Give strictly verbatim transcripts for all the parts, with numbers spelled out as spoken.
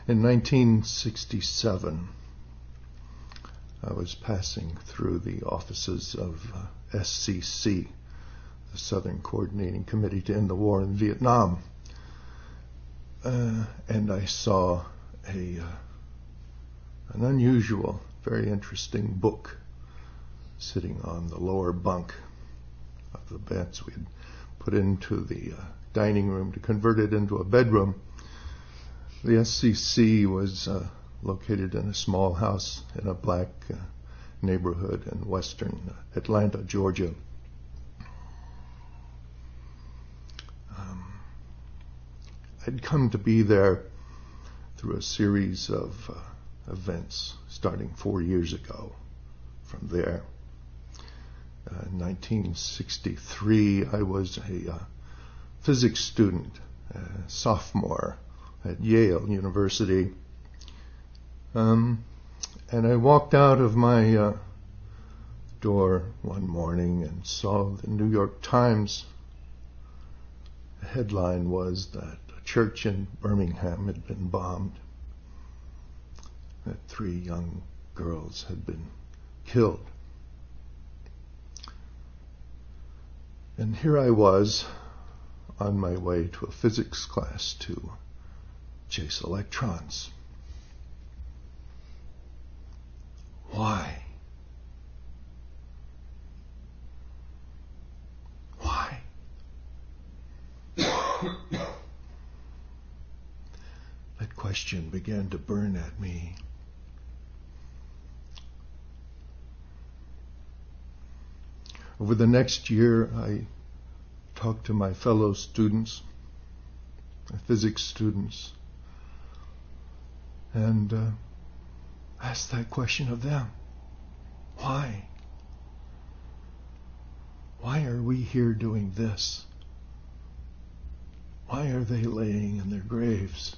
In nineteen sixty-seven, I was passing through the offices of uh, S C C, the Southern Coordinating Committee to End the War in Vietnam, uh, and I saw a uh, an unusual, very interesting book sitting on the lower bunk of the beds we had put into the uh, dining room to convert it into a bedroom. The S C C was uh, located in a small house in a black uh, neighborhood in western Atlanta, Georgia. Um, I'd come to be there through a series of uh, events starting four years ago. From there, uh, in nineteen sixty-three, I was a uh, physics student, a sophomore at Yale University. Um, and I walked out of my uh, door one morning and saw the New York Times. The headline was that a church in Birmingham had been bombed, that three young girls had been killed. And here I was on my way to a physics class to chase electrons. Why? Why? That question began to burn at me. Over the next year, I talked to my fellow students, my physics students, and uh, asked that question of them. Why? Why are we here doing this? Why are they laying in their graves?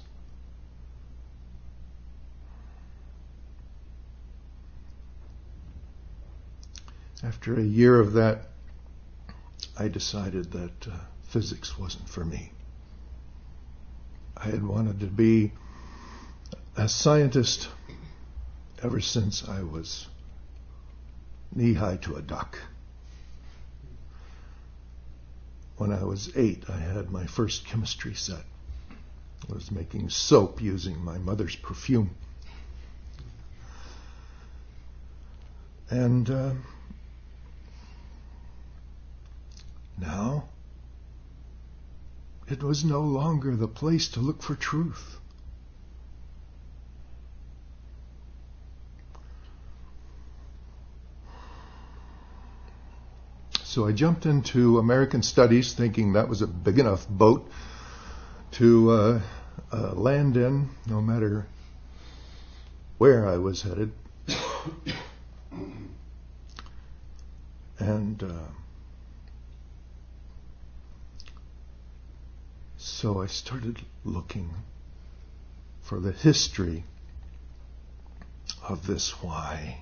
After a year of that, I decided that uh, physics wasn't for me. I had wanted to be a scientist ever since I was knee-high to a duck. When I was eight, I had my first chemistry set. I was making soap using my mother's perfume. And uh, now, it was no longer the place to look for truth. So I jumped into American Studies thinking that was a big enough boat to uh, uh, land in, no matter where I was headed. And uh, so I started looking for the history of this why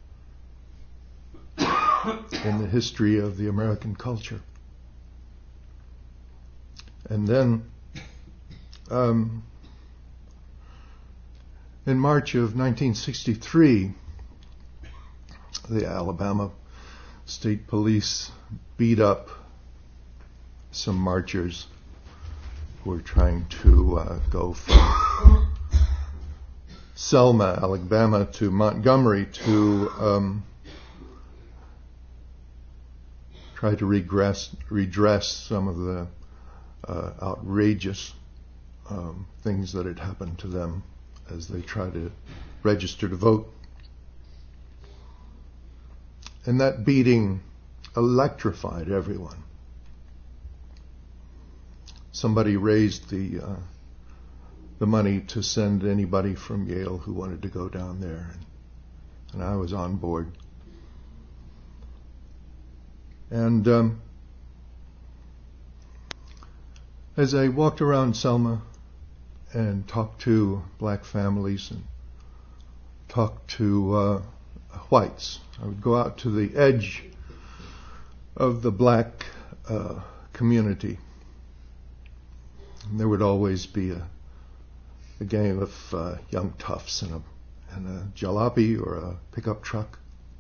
in the history of the American culture. And then um, in March of nineteen sixty-three, the Alabama State Police beat up some marchers who were trying to uh, go from Selma, Alabama to Montgomery to um, try to regress, redress some of the uh, outrageous um, things that had happened to them as they tried to register to vote. And that beating electrified everyone. Somebody raised the uh, the money to send anybody from Yale who wanted to go down there, and, and I was on board. And um, as I walked around Selma and talked to black families and talked to uh, whites, I would go out to the edge of the black uh, community. And there would always be a, a gang of uh, young toughs in a, in a jalopy or a pickup truck.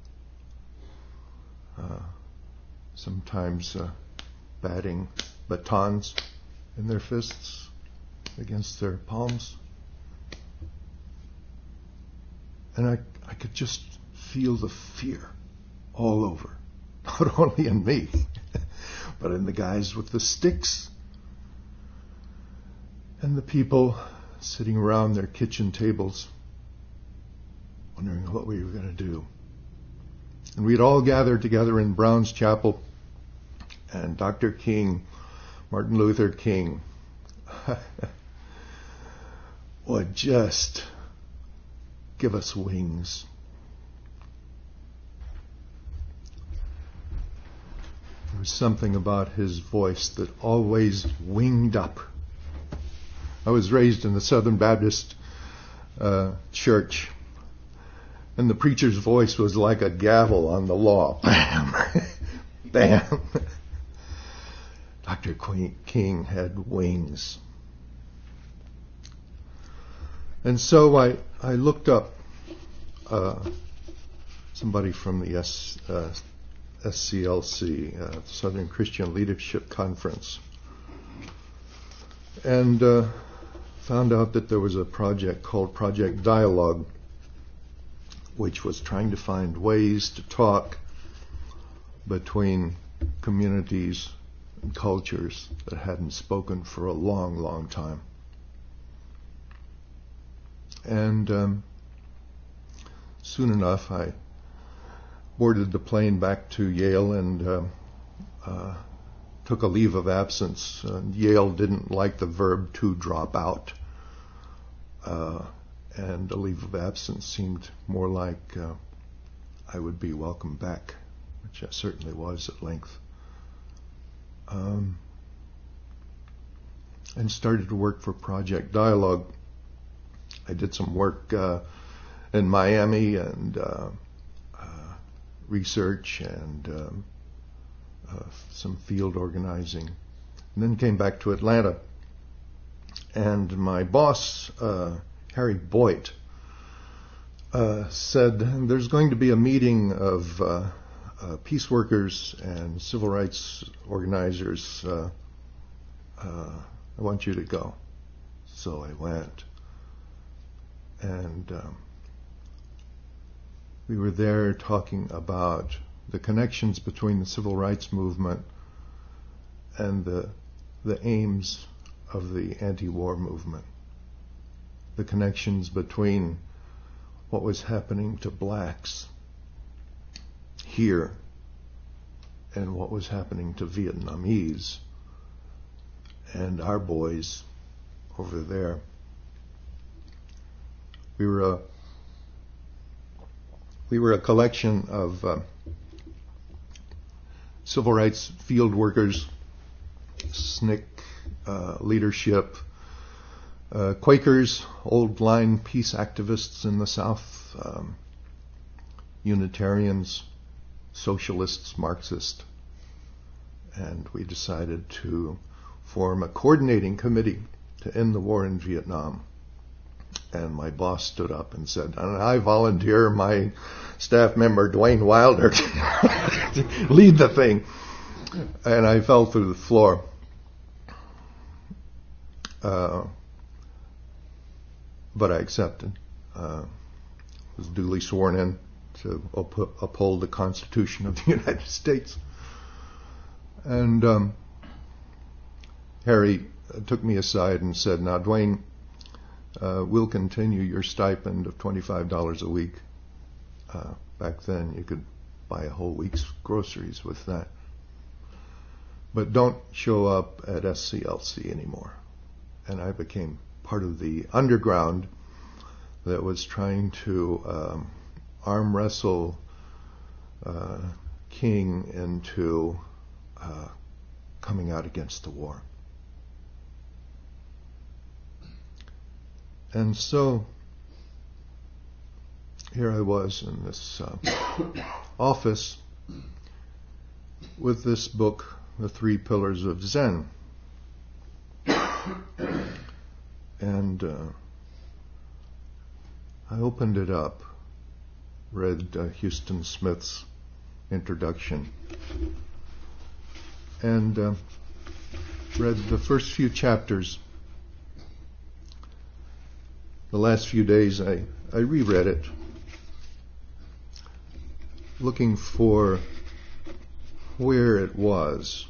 Uh, sometimes uh, batting batons in their fists against their palms. And I, I could just feel the fear all over, not only in me, but in the guys with the sticks and the people sitting around their kitchen tables wondering what we were going to do. And we'd all gathered together in Brown's Chapel, and Doctor King, Martin Luther King, would just give us wings. There was something about his voice that always winged up. I was raised in the Southern Baptist uh, church, and the preacher's voice was like a gavel on the law. Bam! Bam! Doctor King had wings. And so I, I looked up uh, somebody from the S, uh, S C L C, uh, Southern Christian Leadership Conference, and uh, found out that there was a project called Project Dialogue, which was trying to find ways to talk between communities and cultures that hadn't spoken for a long, long time. And um, soon enough, I boarded the plane back to Yale and uh, uh, took a leave of absence. Uh, Yale didn't like the verb to drop out, uh, and a leave of absence seemed more like uh, I would be welcome back, which I certainly was at length. Um, and started to work for Project Dialogue. I did some work uh, in Miami and uh, uh, research and um, uh, some field organizing, and then came back to Atlanta. And my boss, uh, Harry Boyd, uh, said there's going to be a meeting of uh, uh, peace workers and civil rights organizers. Uh, uh, I want you to go. So I went. And um, we were there talking about the connections between the civil rights movement and the the aims of the anti-war movement, the connections between what was happening to blacks here and what was happening to Vietnamese and our boys over there. We were a we were a collection of uh, civil rights field workers, S N C C uh, leadership, uh, Quakers, old line peace activists in the South, um, Unitarians, socialists, Marxists, and we decided to form a coordinating committee to end the war in Vietnam. And my boss stood up and said, and I volunteer my staff member, Dwayne Wilder, to lead the thing. And I fell through the floor. Uh, but I accepted. Uh, was duly sworn in to up- uphold the Constitution of the United States. And um, Harry took me aside and said, now, Dwayne, Uh, we'll continue your stipend of twenty-five dollars a week. Uh, back then, you could buy a whole week's groceries with that. But don't show up at S C L C anymore. And I became part of the underground that was trying to um, arm wrestle uh, King into uh, coming out against the war. And so here I was in this uh, office with this book, The Three Pillars of Zen. And uh, I opened it up, read uh, Houston Smith's introduction, and uh, read the first few chapters. The last few days I, I reread it, looking for where it was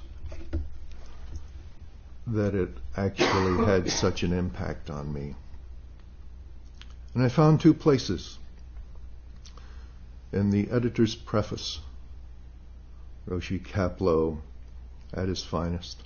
that it actually had such an impact on me. And I found two places. In the editor's preface, Roshi Kapleau at his finest.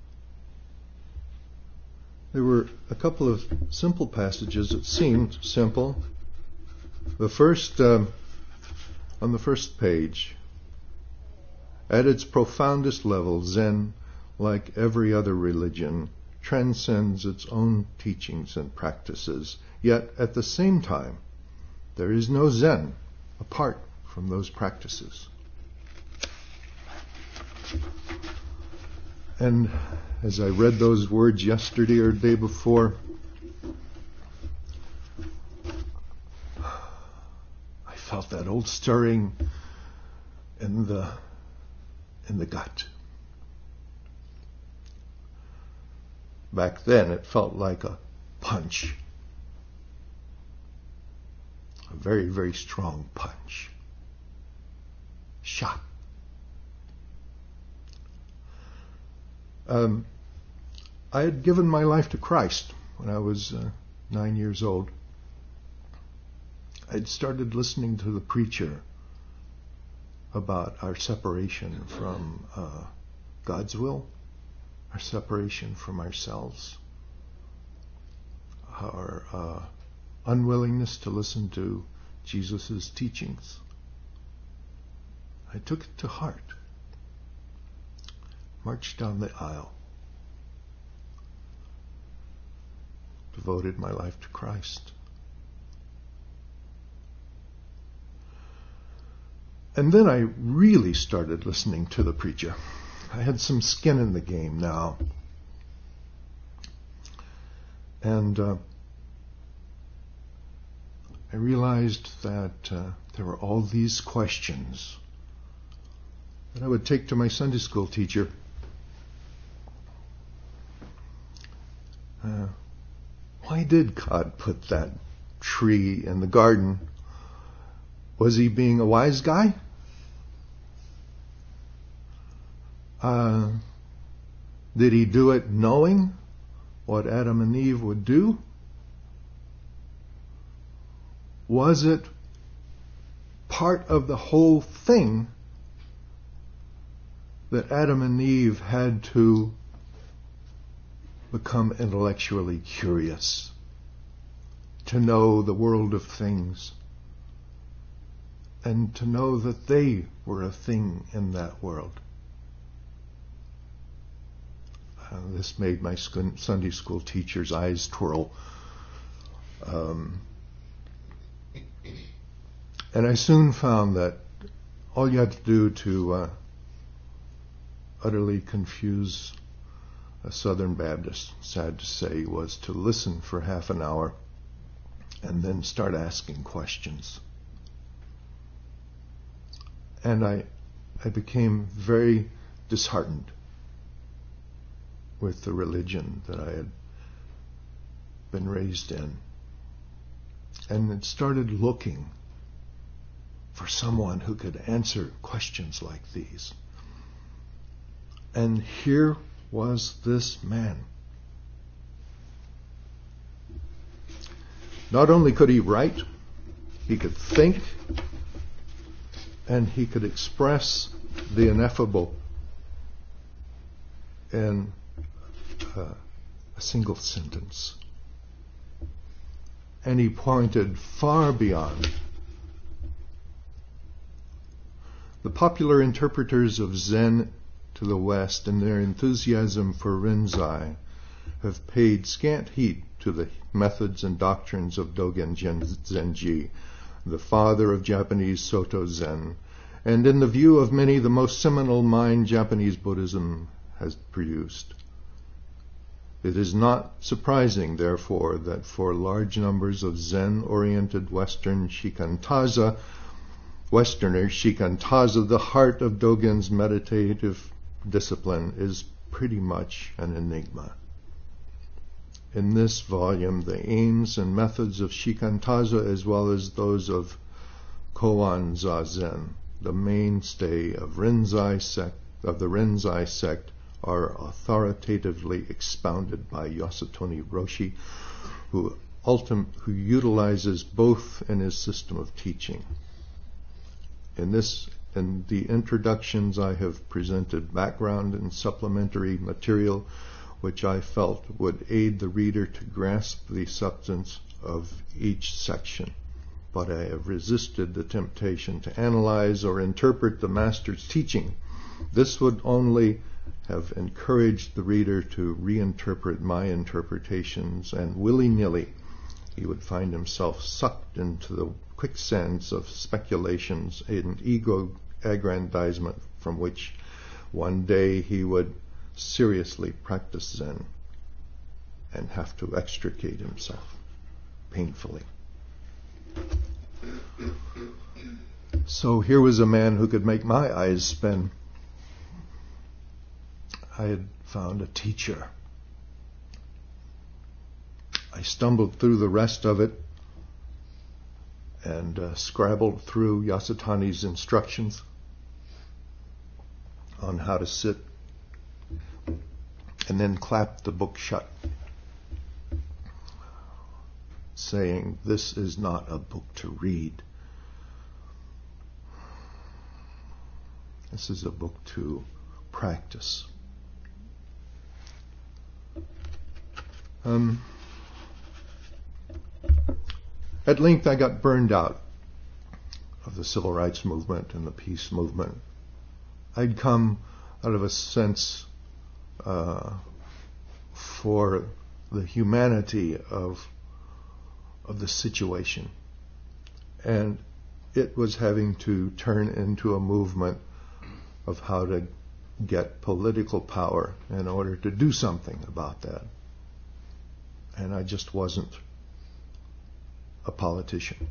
There were a couple of simple passages that seemed simple. The first, um, on the first page, at its profoundest level, Zen, like every other religion, transcends its own teachings and practices. Yet, at the same time, there is no Zen apart from those practices. And as I read those words yesterday or the day before, I felt that old stirring in the in the gut. Back then it felt like a punch. A very, very strong punch. Shot. Um, I had given my life to Christ when I was uh, nine years old. I'd started listening to the preacher about our separation from uh, God's will, our separation from ourselves, our uh, unwillingness to listen to Jesus' teachings. I took it to heart, marched down the aisle, devoted my life to Christ. And then I really started listening to the preacher. I had some skin in the game now. And uh, I realized that uh, there were all these questions that I would take to my Sunday school teacher. Uh, why did God put that tree in the garden? Was he being a wise guy? Uh, did he do it knowing what Adam and Eve would do? Was it part of the whole thing that Adam and Eve had to become intellectually curious, to know the world of things, and to know that they were a thing in that world? Uh, this made my Sunday school teacher's eyes twirl. Um, and I soon found that all you had to do to uh, utterly confuse a Southern Baptist, sad to say, was to listen for half an hour and then start asking questions. And I, I became very disheartened with the religion that I had been raised in, and it started looking for someone who could answer questions like these. And here was this man. Not only could he write, he could think, and he could express the ineffable in uh, a single sentence. And he pointed far beyond. The popular interpreters of Zen to the West and their enthusiasm for Rinzai have paid scant heed to the methods and doctrines of Dogen Zenji, the father of Japanese Soto Zen, and in the view of many, the most seminal mind Japanese Buddhism has produced. It is not surprising, therefore, that for large numbers of Zen-oriented Western shikantaza, Westerners, shikantaza, the heart of Dogen's meditative discipline, is pretty much an enigma. In this volume, the aims and methods of shikantaza, as well as those of Koan Zazen, the mainstay of Rinzai sect, of the Rinzai sect, are authoritatively expounded by Yasutani Roshi, who, ultim- who utilizes both in his system of teaching. In this, in the introductions, I have presented background and supplementary material which I felt would aid the reader to grasp the substance of each section. But I have resisted the temptation to analyze or interpret the master's teaching. This would only have encouraged the reader to reinterpret my interpretations, and willy-nilly he would find himself sucked into the quicksands of speculations and ego aggrandizement from which one day he would seriously practice Zen and have to extricate himself painfully. So here was a man who could make my eyes spin. I had found a teacher. I stumbled through the rest of it and uh, scrabbled through Yasutani's instructions on how to sit, and then clapped the book shut, saying, "This is not a book to read. This is a book to practice." Um, at length I got burned out of the civil rights movement and the peace movement. I'd come out of a sense uh, for the humanity of of the situation, and it was having to turn into a movement of how to get political power in order to do something about that. And I just wasn't a politician.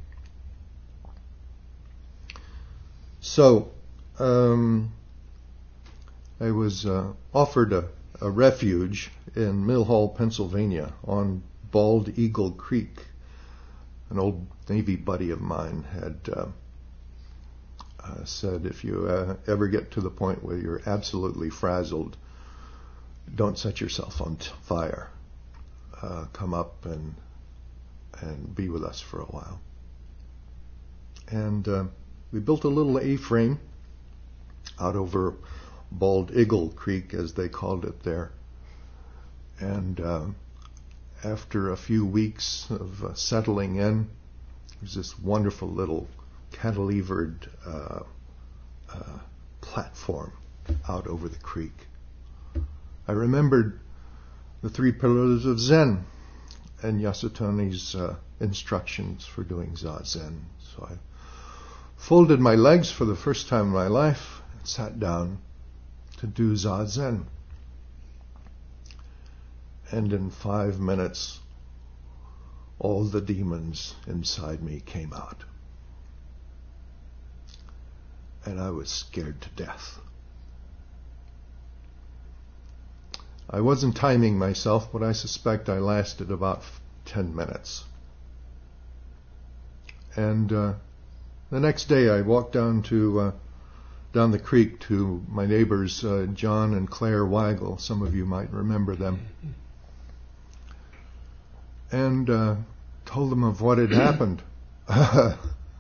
So um, I was uh, offered a, a refuge in Mill Hall, Pennsylvania, on Bald Eagle Creek. An old Navy buddy of mine had uh, uh, said, if you uh, ever get to the point where you're absolutely frazzled, don't set yourself on t- fire. Uh, come up and and be with us for a while. And uh, we built a little A-frame out over Bald Eagle Creek, as they called it there. And uh, after a few weeks of uh, settling in, there was this wonderful little cantilevered uh, uh, platform out over the creek. I remembered the three pillars of Zen and Yasutani's uh, instructions for doing Zazen. So I folded my legs for the first time in my life and sat down to do Zazen. And in five minutes, all the demons inside me came out. And I was scared to death. I wasn't timing myself, but I suspect I lasted about ten minutes. And uh, the next day I walked down to uh, down the creek to my neighbors, uh, John and Claire Weigel. Some of you might remember them. And uh, told them of what had happened. I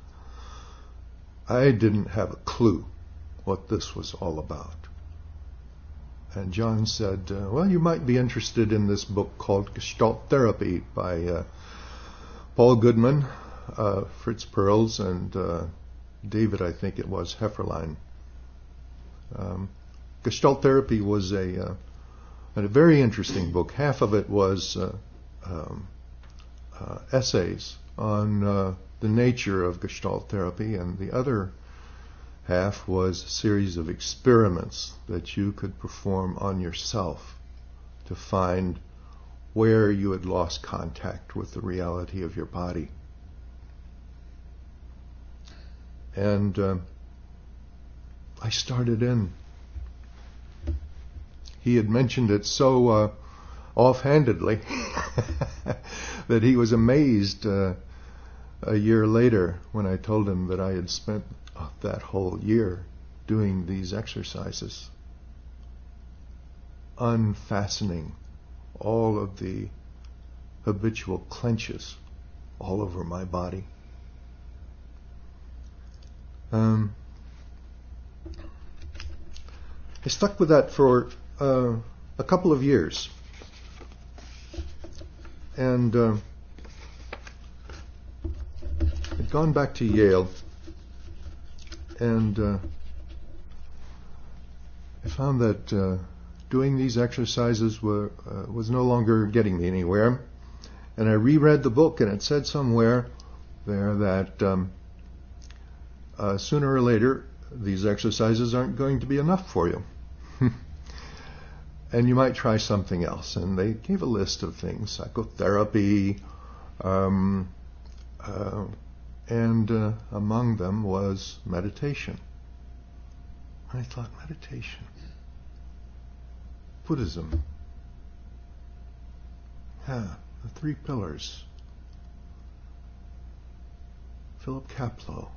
didn't have a clue what this was all about. And John said, uh, well, you might be interested in this book called Gestalt Therapy by uh, Paul Goodman, uh, Fritz Perls, and uh, David, I think it was, Hefferlein. Um, Gestalt Therapy was a, uh, a very interesting book. Half of it was uh, um, uh, essays on uh, the nature of Gestalt Therapy, and the other half was a series of experiments that you could perform on yourself to find where you had lost contact with the reality of your body. And uh, I started in. He had mentioned it so uh, offhandedly that he was amazed uh, a year later when I told him that I had spent uh, that whole year doing these exercises, unfastening all of the habitual clenches all over my body. Um, I stuck with that for uh, a couple of years. And uh, I'd gone back to Yale, and uh, I found that uh, doing these exercises were, uh, was no longer getting me anywhere. And I reread the book, and it said somewhere there that um, uh, sooner or later these exercises aren't going to be enough for you. And you might try something else. And they gave a list of things: psychotherapy, um, uh, and uh, among them was meditation. And I thought, meditation, Buddhism, yeah, the three pillars, Philip Kapleau.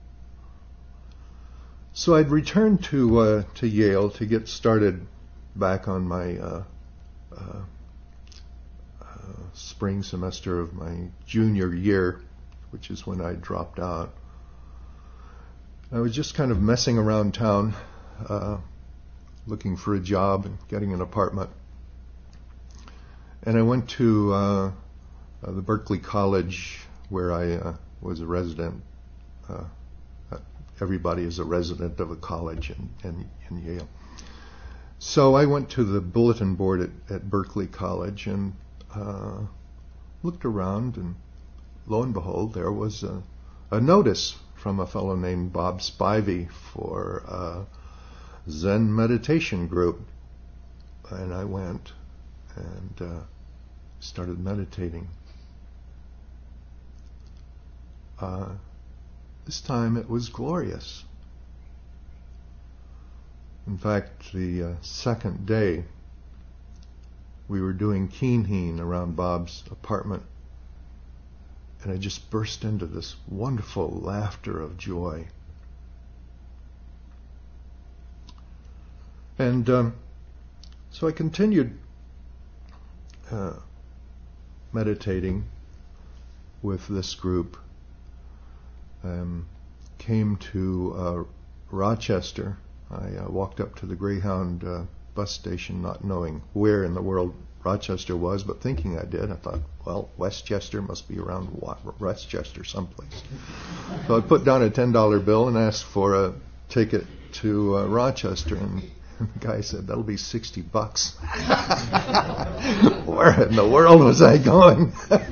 So I'd returned to uh, to Yale to get started back on my uh, uh, uh, spring semester of my junior year, which is when I dropped out. I was just kind of messing around town, uh, looking for a job and getting an apartment. And I went to uh, uh, the Berkeley College, where I uh, was a resident. Uh, everybody is a resident of a college in, in, in Yale. So I went to the bulletin board at, at Berkeley College and uh, looked around, and lo and behold, there was a, a notice from a fellow named Bob Spivey for a Zen meditation group. And I went and uh, started meditating. Uh, this time it was glorious. In fact, the uh, second day, we were doing keen-heen around Bob's apartment, and I just burst into this wonderful laughter of joy. And um, so I continued uh, meditating with this group, um, came to uh, Rochester. I uh, walked up to the Greyhound uh, bus station, not knowing where in the world Rochester was, but thinking I did. I thought, well, Westchester must be around Westchester someplace. So I put down a ten dollar bill and asked for a ticket to uh, Rochester, and the guy said, that'll be sixty bucks. Where in the world was I going?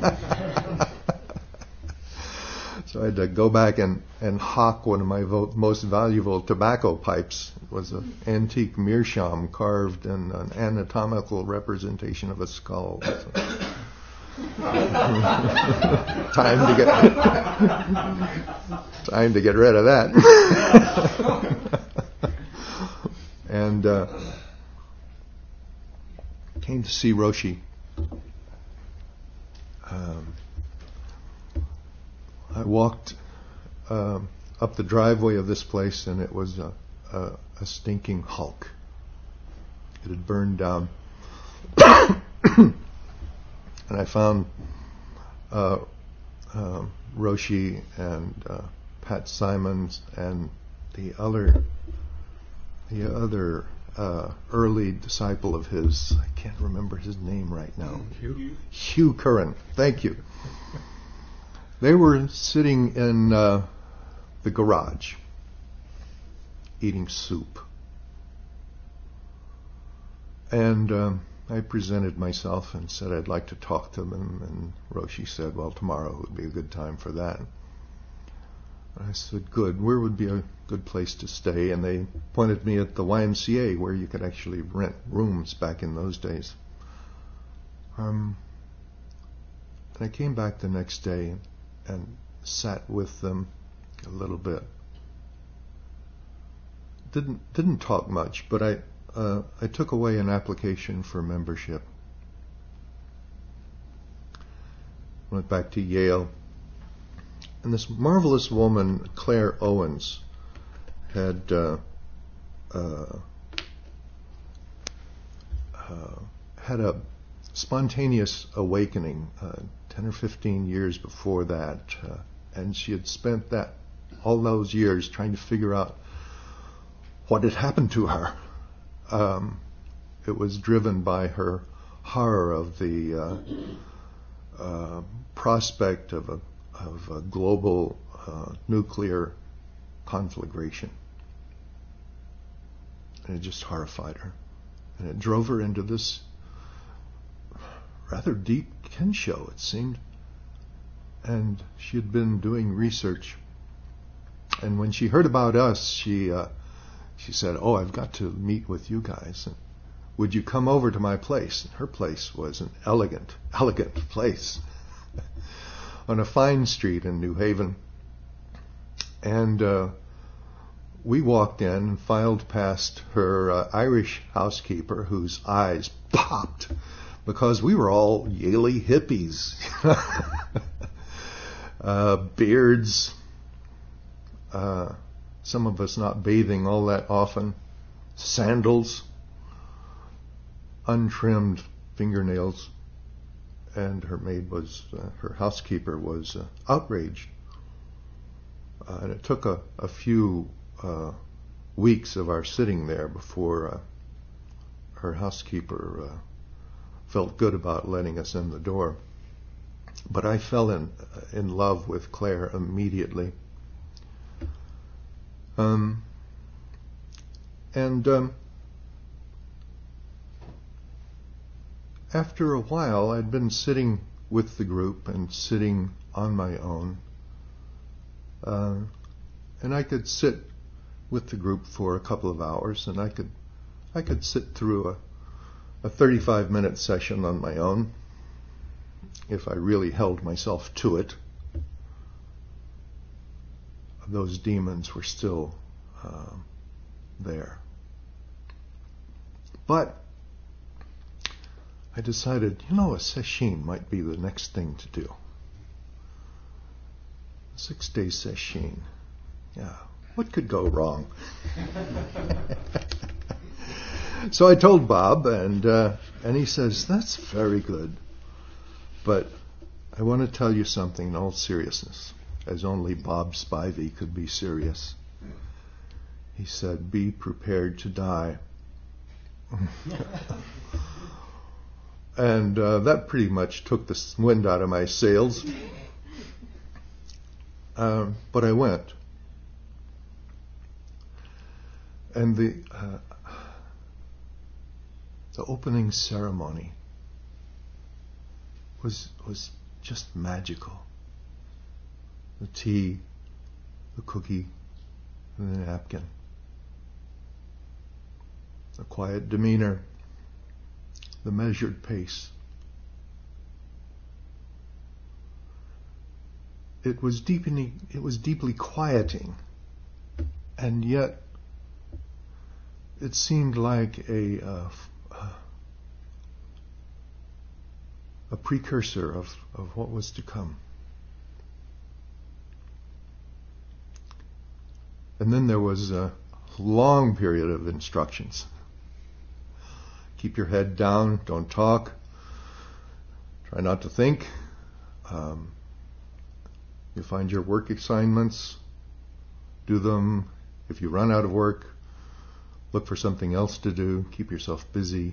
So I had to go back and, and hawk one of my vo- most valuable tobacco pipes. It was an antique meerschaum carved in an anatomical representation of a skull. So time to get time to get rid of that. And uh, came to see Roshi. Um, I walked um, up the driveway of this place, and it was a, a, a stinking hulk. It had burned down. And I found uh, uh, Roshi and uh, Pat Simons and the other the other uh, early disciple of his. I can't remember his name right now. Hugh, Hugh Curran. Thank you. They were sitting in uh, the garage, eating soup. And um, I presented myself and said I'd like to talk to them, and Roshi said, well, tomorrow would be a good time for that. I said, good. Where would be a good place to stay? And they pointed me at the Y M C A, where you could actually rent rooms back in those days. Um, and I came back the next day and sat with them a little bit. Didn't didn't talk much, but I uh, I took away an application for membership. Went back to Yale, and this marvelous woman, Claire Owens, had uh, uh, uh, had a spontaneous awakening uh, ten or fifteen years before that, uh, and she had spent that all those years trying to figure out what had happened to her. Um, it was driven by her horror of the uh, uh, prospect of a, of a global uh, nuclear conflagration. And it just horrified her. And it drove her into this rather deep Kensho, it seemed. And she had been doing research. And when she heard about us, she uh, she said, "Oh, I've got to meet with you guys. And would you come over to my place?" And her place was an elegant, elegant place on a fine street in New Haven. And uh, we walked in and filed past her uh, Irish housekeeper, whose eyes popped because we were all Yaley hippies. uh, beards, uh, some of us not bathing all that often, sandals, untrimmed fingernails, and her maid was, uh, her housekeeper was uh, outraged. Uh, and it took a, a few uh, weeks of our sitting there before uh, her housekeeper uh, felt good about letting us in the door. But I fell in in love with Claire immediately. Um, and um, after a while, I'd been sitting with the group and sitting on my own. Uh, and I could sit with the group for a couple of hours, and I could I could sit through a, a thirty-five minute session on my own if I really held myself to it. Those demons were still uh, there. But I decided, you know, a sesshin might be the next thing to do. A six-day sesshin. Yeah, what could go wrong? So I told Bob, and uh, and he says, "That's very good, but I want to tell you something in all seriousness," as only Bob Spivey could be serious. He said, "Be prepared to die." And uh, that pretty much took the wind out of my sails. Uh, but I went. And the uh, the opening ceremony was was just magical. The tea, the cookie, and the napkin. The quiet demeanor, the measured pace. It was deeply, it was deeply quieting, and yet it seemed like a uh, a precursor of, of what was to come. And then there was a long period of instructions. Keep your head down, don't talk, try not to think. Um, you find your work assignments, do them. If you run out of work, look for something else to do, keep yourself busy.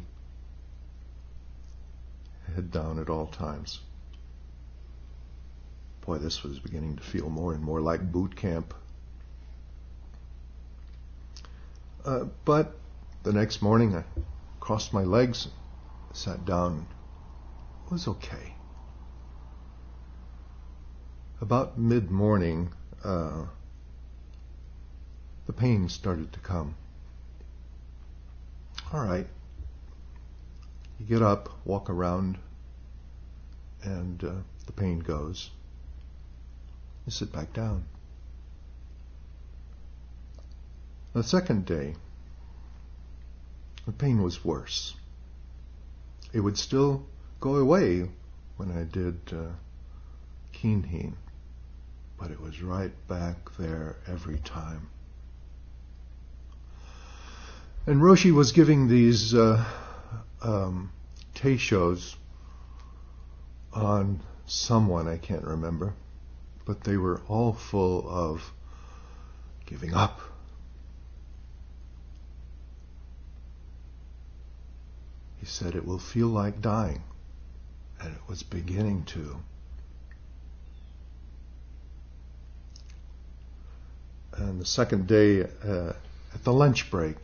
Head down at all times. Boy, this was beginning to feel more and more like boot camp. Uh, but the next morning I crossed my legs, sat down. It was okay. About mid-morning, uh, the pain started to come. All right. You get up, walk around and uh, the pain goes. You sit back down. The second day, the pain was worse. It would still go away when I did uh, Kinhin, but it was right back there every time. And Roshi was giving these uh, um, teishos on someone, I can't remember, but they were all full of giving up. He said it will feel like dying, and it was beginning to. And the second day, uh, at the lunch break,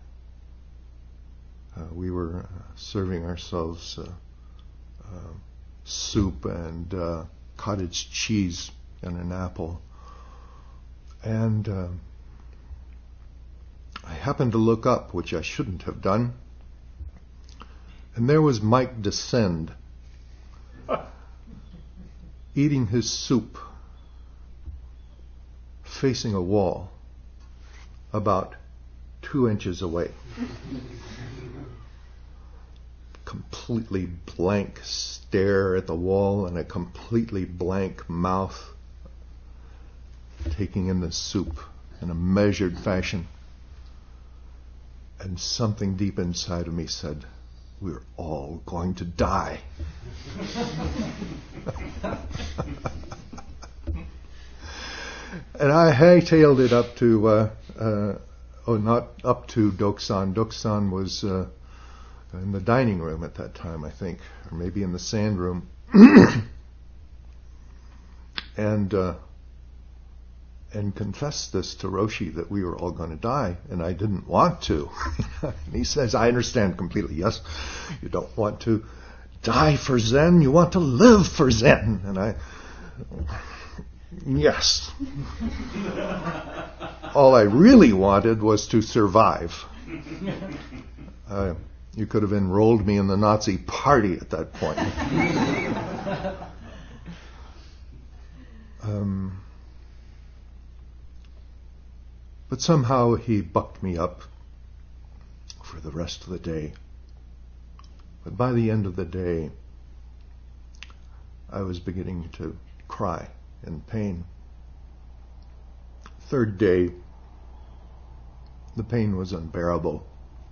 uh, we were uh, serving ourselves uh, uh, soup and uh, cottage cheese and an apple. And uh, I happened to look up, which I shouldn't have done, and there was Mike Descend eating his soup, facing a wall about two inches away. Completely blank stare at the wall and a completely blank mouth, taking in the soup in a measured fashion. And something deep inside of me said, we're all going to die. And I hightailed it up to, uh, uh, oh, not up to Doksan. Doksan was uh, in the dining room at that time, I think, or maybe in the sand room. and uh, and confessed this to Roshi, that we were all going to die, and I didn't want to. And he says, I understand completely. Yes, you don't want to die for Zen, you want to live for Zen. And I, yes. All I really wanted was to survive. Uh, you could have enrolled me in the Nazi party at that point. um, but somehow he bucked me up for the rest of the day. But by the end of the day, I was beginning to cry in pain. Third day, the pain was unbearable.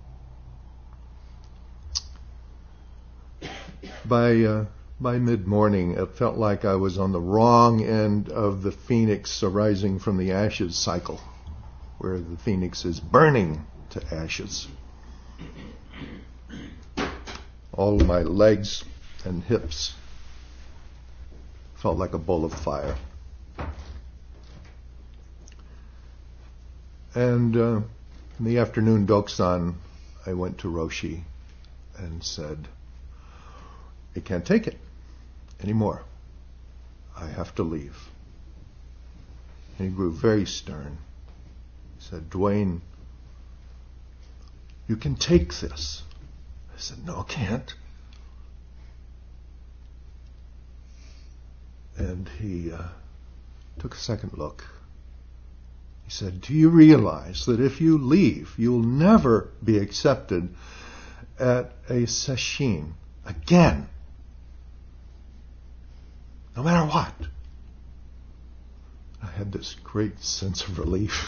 By uh, by mid-morning, it felt like I was on the wrong end of the phoenix arising from the ashes cycle, where the phoenix is burning to ashes. All my legs and hips felt like a bowl of fire. And uh, in the afternoon Doksan, I went to Roshi and said, I can't take it anymore. I have to leave. And he grew very stern. He said, Dwayne, you can take this. I said, no, I can't. And he uh, took a second look. He said, do you realize that if you leave, you'll never be accepted at a sesshin again? No matter what. I had this great sense of relief.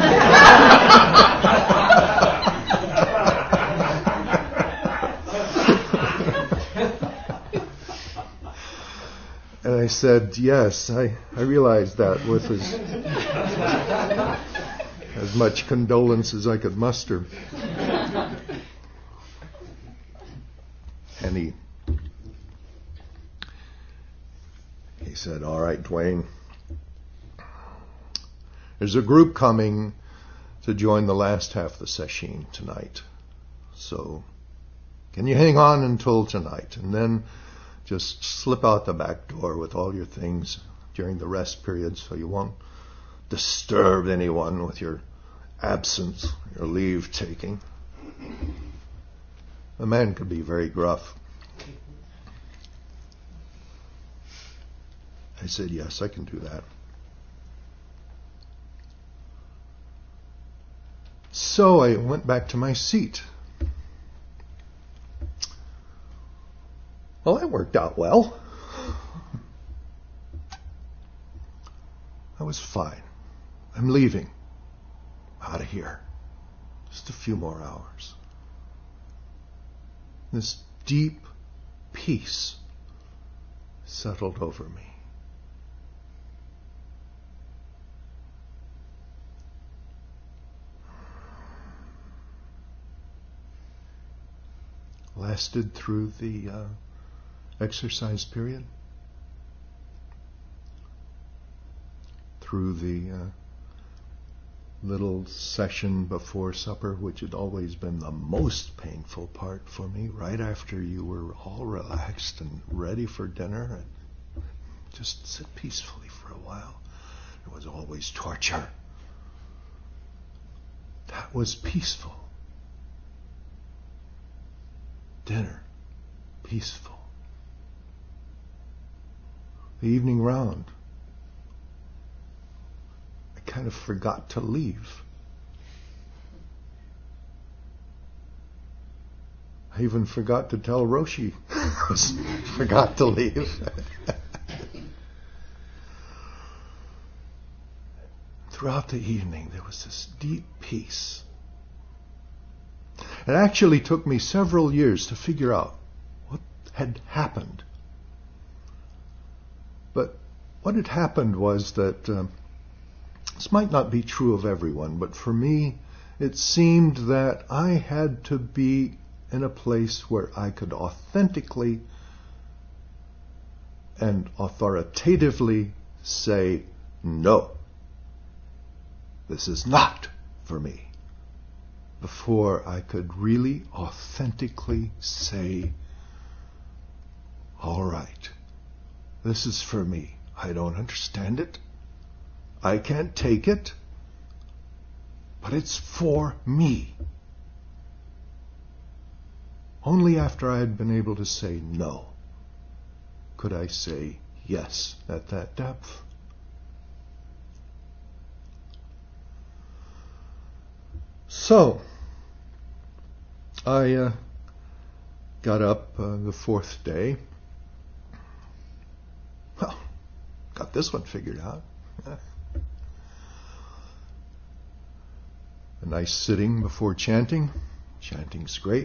And I said, yes, I, I realized that with as, as much condolence as I could muster. And he he said, all right, Dwayne, there's a group coming to join the last half of the sesshin tonight. So can you hang on until tonight? And then just slip out the back door with all your things during the rest period so you won't disturb anyone with your absence, your leave taking. The man could be very gruff. I said, yes, I can do that. So I went back to my seat. Well, that worked out well. I was fine. I'm leaving. Out of here. Just a few more hours. This deep peace settled over me. Lasted through the uh, exercise period, through the uh, little session before supper, which had always been the most painful part for me, right after you were all relaxed and ready for dinner, and just sit peacefully for a while. It was always torture. That was peaceful. Dinner, peaceful. The evening round, I kind of forgot to leave. I even forgot to tell Roshi I forgot to leave. Throughout the evening, there was this deep peace. It actually took me several years to figure out what had happened. But what had happened was that, um, this might not be true of everyone, but for me, it seemed that I had to be in a place where I could authentically and authoritatively say, no, this is not for me, before I could really authentically say, all right, this is for me. I don't understand it. I can't take it. But it's for me. Only after I had been able to say no could I say yes at that depth. So, I uh, got up uh, the fourth day. Well, got this one figured out. A nice sitting before chanting. Chanting's great.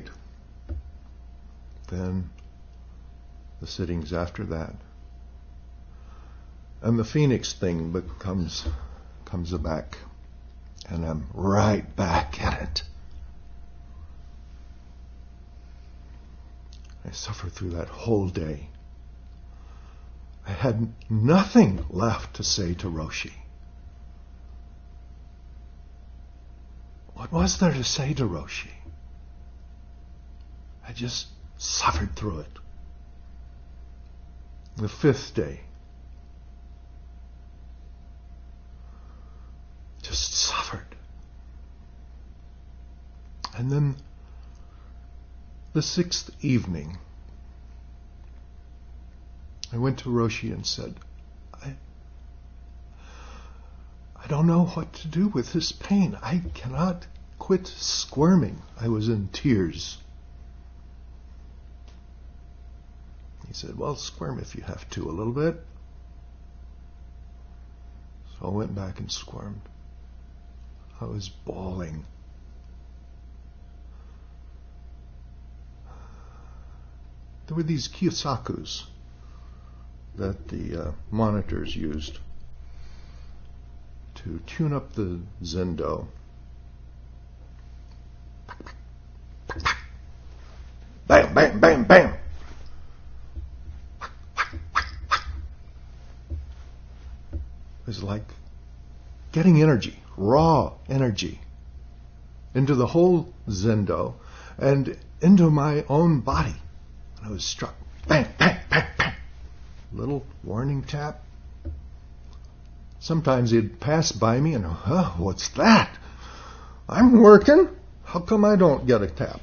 Then the sittings after that. And the Phoenix thing becomes comes back. And I'm right back at it. I suffered through that whole day. I had nothing left to say to Roshi. What was there to say to Roshi? I just suffered through it. The fifth day, just suffered. And then the sixth evening, I went to Roshi and said, I, I don't know what to do with this pain. I cannot quit squirming. I was in tears. He said, well, squirm if you have to a little bit. So I went back and squirmed. I was bawling. There were these Kiyosakus that the uh, monitors used to tune up the Zendo. Bam, bam, bam, bam. It was like getting energy, raw energy, into the whole Zendo and into my own body. And I was struck. Bang, bang, bang, bang. Little warning tap. Sometimes he'd pass by me and, huh, what's that? I'm working. How come I don't get a tap?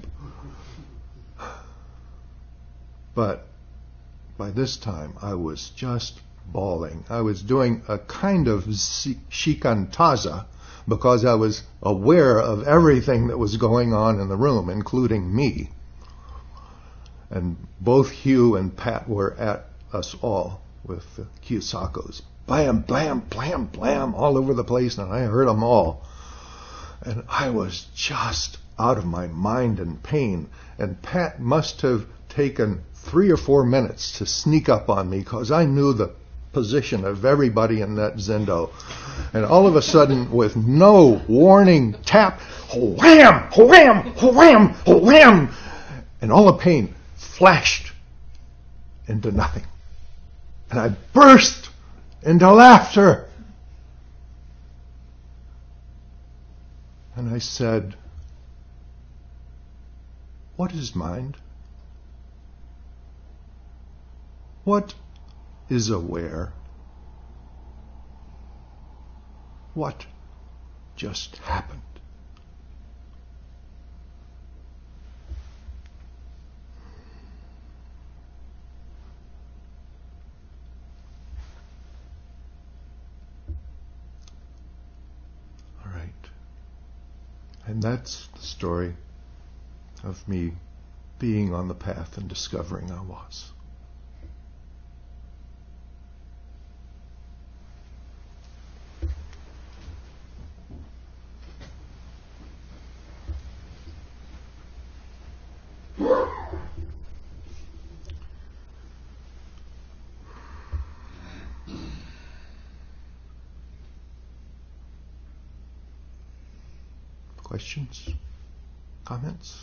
But by this time, I was just bawling. I was doing a kind of shikantaza because I was aware of everything that was going on in the room, including me. And both Hugh and Pat were at us all with the Kiyosakos. Blam, blam, blam, blam, all over the place, and I heard them all. And I was just out of my mind in pain. And Pat must have taken three or four minutes to sneak up on me because I knew the position of everybody in that Zendo. And all of a sudden, with no warning, tap, wham, wham, wham, wham, and all the pain flashed into nothing. And I burst into laughter. And I said, what is mind? What is aware? What just happened? All right. And that's the story of me being on the path and discovering I was. Questions? Comments?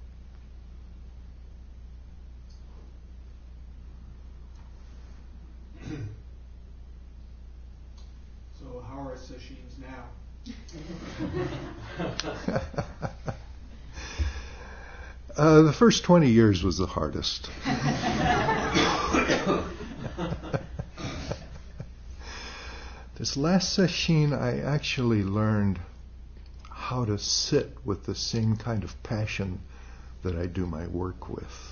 So how are sessions now? uh, the first twenty years was the hardest. This last session, I actually learned how to sit with the same kind of passion that I do my work with.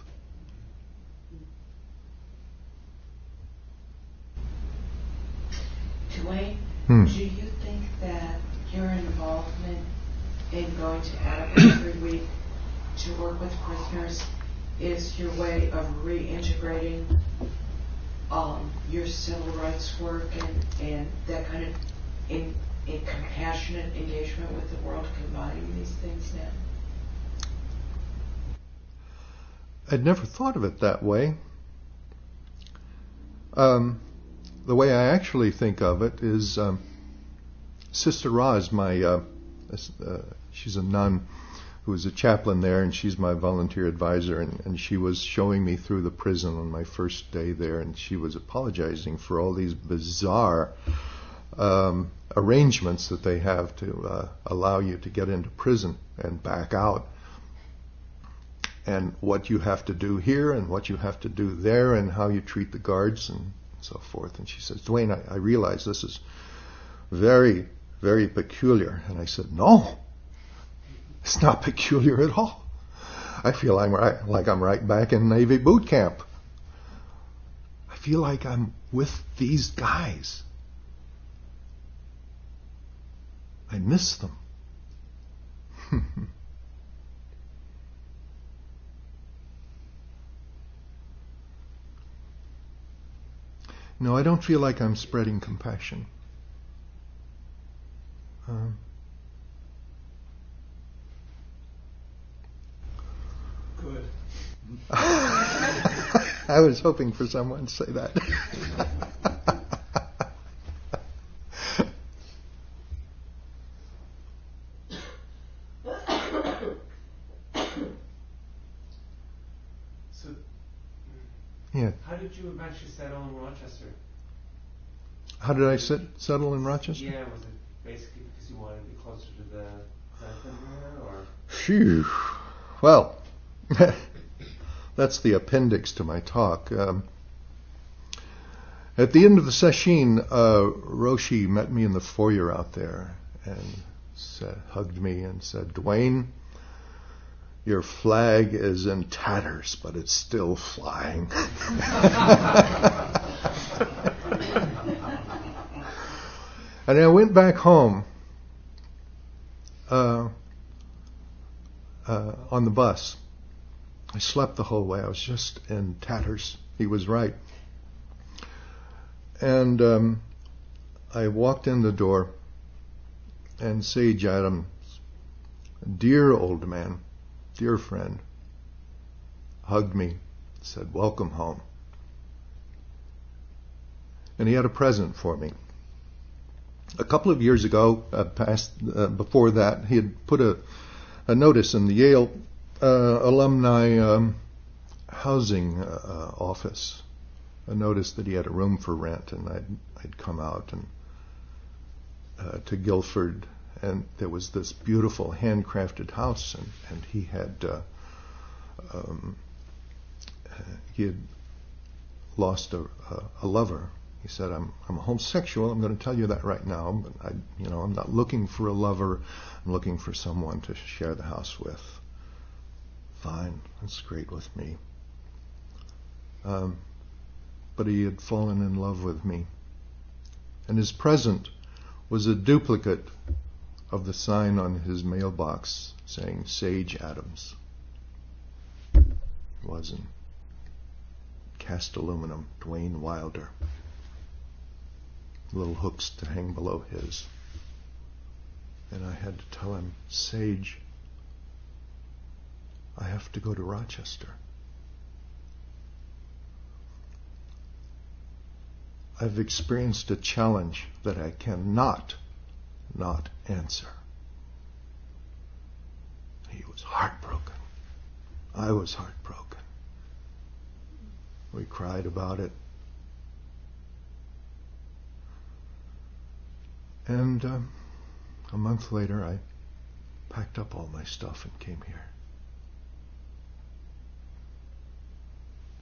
Dwayne, Hmm. do you think that your involvement in going to Attica every week to work with prisoners is your way of reintegrating um, your civil rights work and, and that kind of in, in compassionate engagement with the world, combining these things now? I'd never thought of it that way. Um, the way I actually think of it is um, Sister Roz, my uh, uh, she's a nun who is a chaplain there, and she's my volunteer advisor, and, and she was showing me through the prison on my first day there, and she was apologizing for all these bizarre um, arrangements that they have to uh, allow you to get into prison and back out, and what you have to do here and what you have to do there and how you treat the guards and so forth. And she says, Dwayne, I, I realize this is very, very peculiar. And I said, no, it's not peculiar at all. I feel I'm right, like I'm right back in Navy boot camp. I feel like I'm with these guys. I miss them. No, I don't feel like I'm spreading compassion. Um, Good. I was hoping for someone to say that. So, Yeah. how did you eventually settle in Rochester? How did I sit, settle in Rochester? Yeah, was it basically because you wanted to be closer to the Franklin area, or? Phew. Well, that's the appendix to my talk. Um, at the end of the session, uh, Roshi met me in the foyer out there and said, hugged me and said, Dwayne, your flag is in tatters, but it's still flying. And I went back home uh, uh, on the bus. I slept the whole way. I was just in tatters. He was right. And um, I walked in the door, and Sage Adams, dear old man, dear friend, hugged me, said, "Welcome home." And he had a present for me. A couple of years ago, uh, past uh, before that, he had put a, a notice in the Yale uh, alumni um, housing uh, office, a notice that he had a room for rent, and I'd, I'd come out and uh, to Guilford, and there was this beautiful handcrafted house, and, and he had uh, um, he had lost a, a, a lover. He said, I'm I'm a homosexual. I'm going to tell you that right now. But I, you know, I'm not looking for a lover. I'm looking for someone to share the house with. Fine, that's great with me. Um, but he had fallen in love with me, and his present was a duplicate of the sign on his mailbox saying Sage Adams. It wasn't. Cast aluminum, Dwayne Wilder. Little hooks to hang below his. And I had to tell him, Sage, I have to go to Rochester. I've experienced a challenge that I cannot not answer. He was heartbroken. I was heartbroken. We cried about it. And um, a month later, I packed up all my stuff and came here.